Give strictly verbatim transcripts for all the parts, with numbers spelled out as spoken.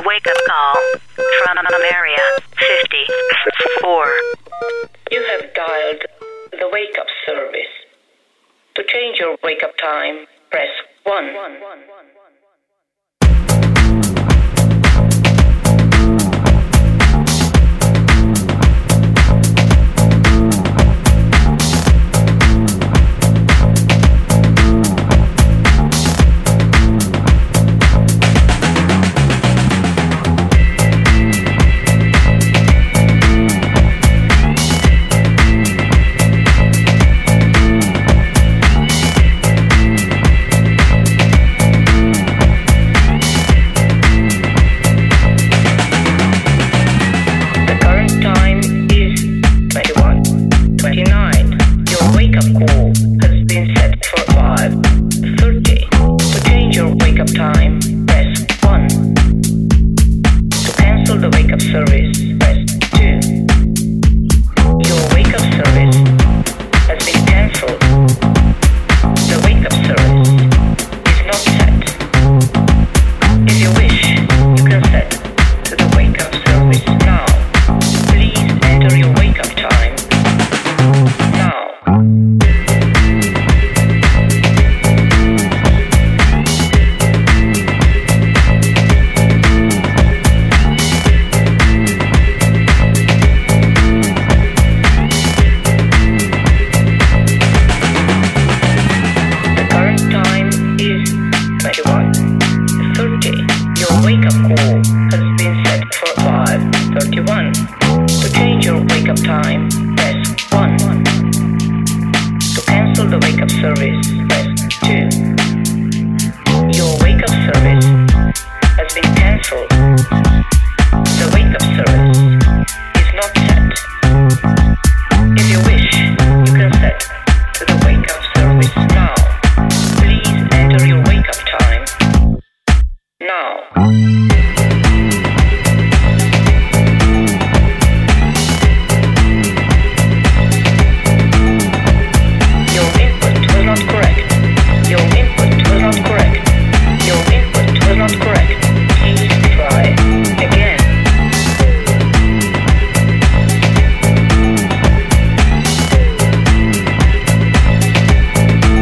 Wake up call from area fifty-four. You have dialed the wake up service. To change your wake up time, press one.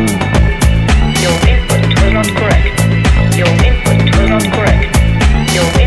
Your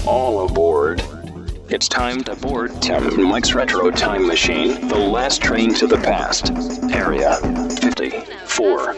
All aboard. It's time to board Tim Mike's Retro Time Machine, the last train to the past. Area fifty-four.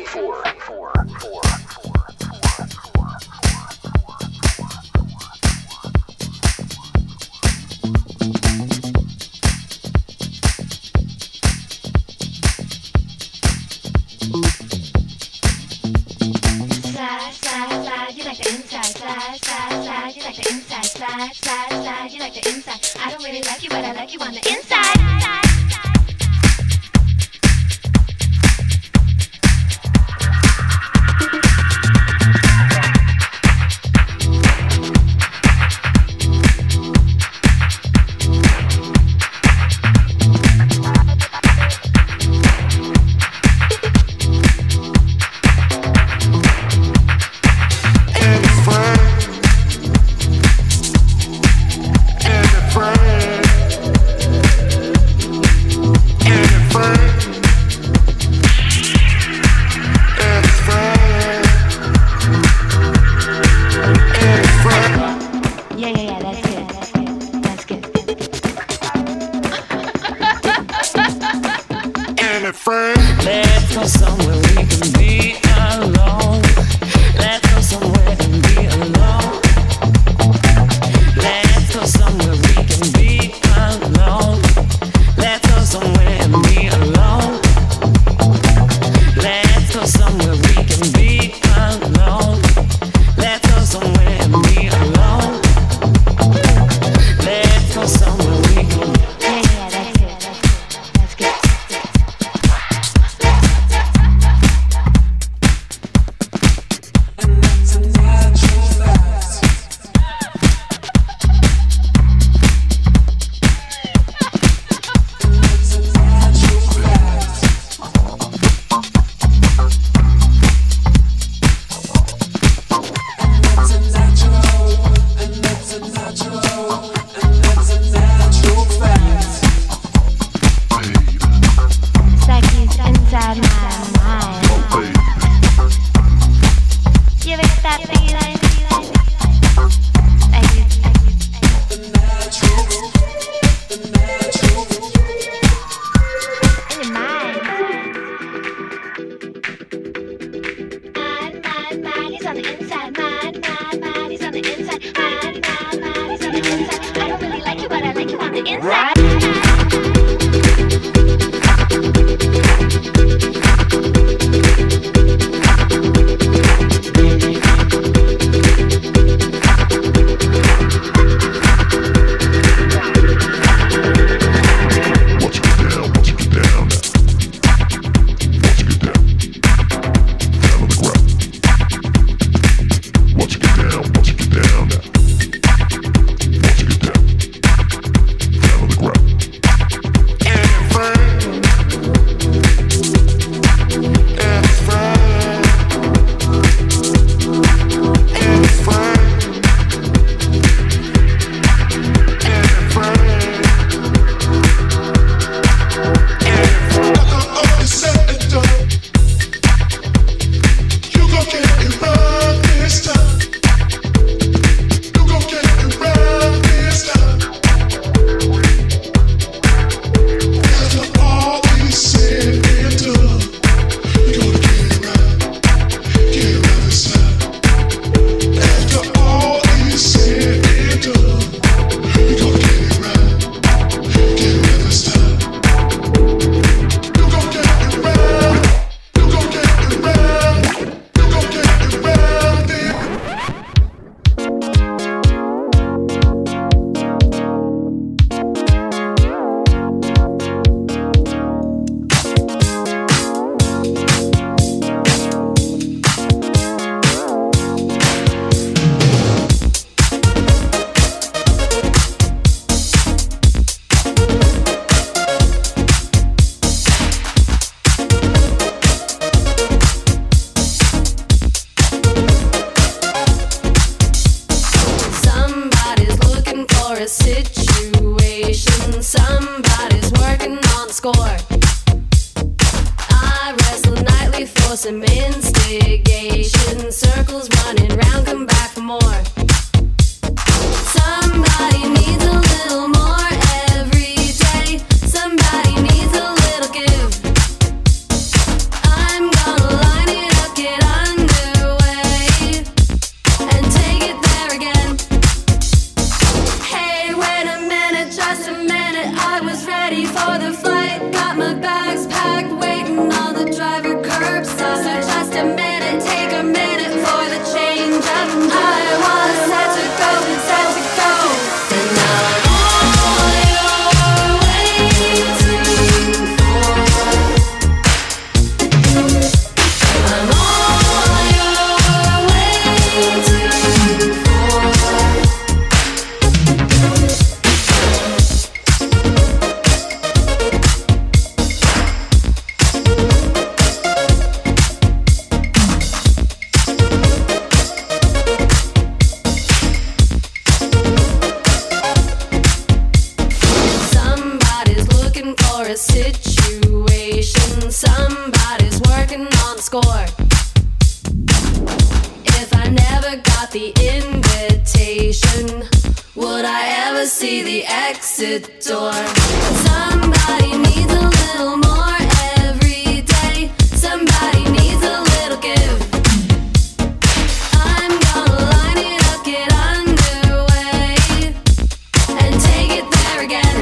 some instigation, circles running round, come back for more. Some score. If I never got the invitation, would I ever see the exit door? Somebody needs a little more every day. Somebody needs a little give. I'm gonna line it up, get underway, and take it there again.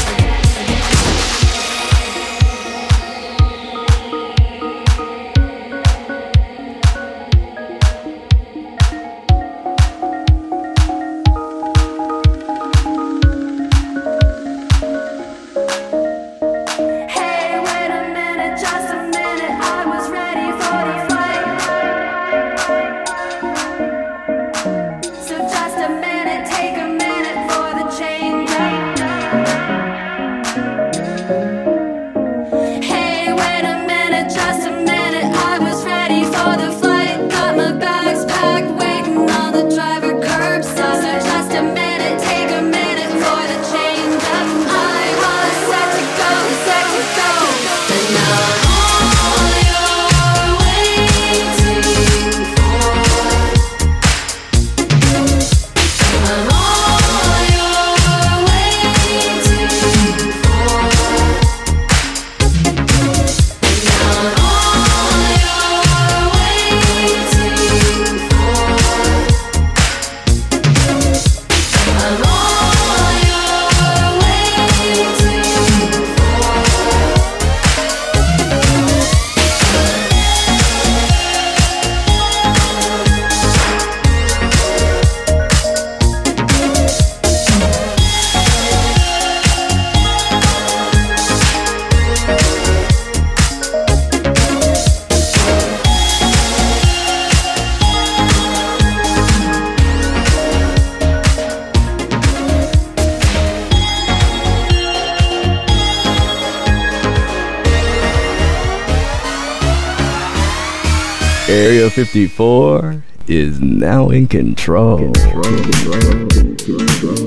Area fifty-four is now in control. control, control, control.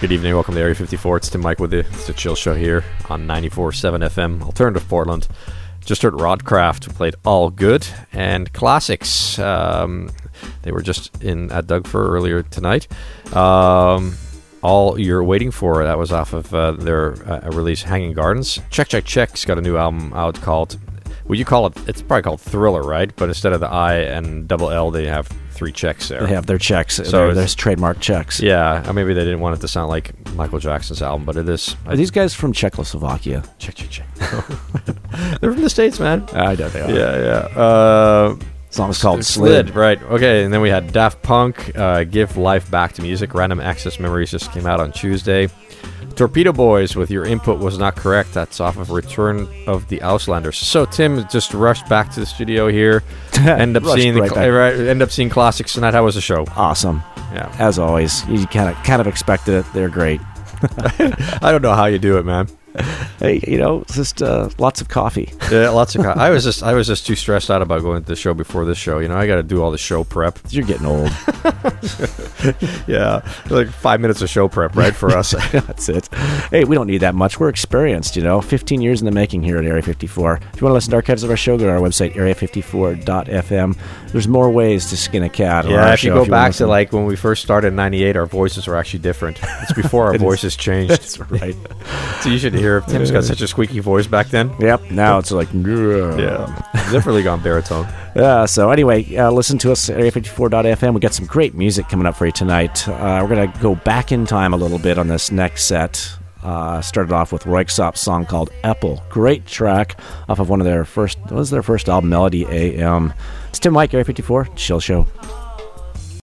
Good evening, welcome to Area fifty-four. It's Tim Mike with you. It's the Chill Show here on ninety-four point seven F M, Alternative Portland. Just heard Rodcraft, who played All Good, and Classics. Um, they were just in at Doug Fir earlier tonight. Um, All You're Waiting For, that was off of uh, their uh, release, Hanging Gardens. Check, Check, Check's got a new album out called, would you call it, it's probably called Thriller, right? But instead of the I and double L, they have three checks there. They have their checks. So So there's trademark checks. Yeah, or maybe they didn't want it to sound like Michael Jackson's album, but it is. Are these guys from Czechoslovakia? Check, check, check. They're from the States, man. I know they are. Yeah, yeah. Uh, Song's called Slid. Slid. Right. Okay, and then we had Daft Punk, uh, Give Life Back to Music. Random Access Memories just came out on Tuesday. Torpedo Boys with Your Input Was Not Correct. That's off of Return of the Auslanders. So Tim just rushed back to the studio here. End up Rushed seeing right the back. right, end up seeing Classics tonight. How was the show? Awesome. Yeah. As always. You kind of kind of expected it. They're great. I don't know how you do it, man. Hey, you know, it's just uh, lots of coffee. Yeah, lots of. Co- I was just, I was just too stressed out about going to the show before this show. You know, I got to do all the show prep. You're getting old. Yeah, like five minutes of show prep, right, for us. That's it. Hey, we don't need that much. We're experienced, you know. fifteen years in the making here at Area fifty-four. If you want to listen to archives of our show, go to our website, area fifty-four dot f m. There's more ways to skin a cat. on Yeah, our if you show go wanna back listen. to like when we first started in ninety-eight, our voices were actually different. It's before our It is. voices changed. That's right. So you should hear Tim's got such a squeaky voice back then. Yep. Now it's like, Yeah, definitely gone baritone. Yeah, so anyway, uh, listen to us at area fifty-four dot f m. We got some great music coming up for you tonight. Uh, we're going to go back in time a little bit on this next set. Uh, started off with Röyksopp's song called Apple. Great track off of one of their first, what was their first album, Melody A M. It's Tim Mike, Area fifty-four, Chill Show.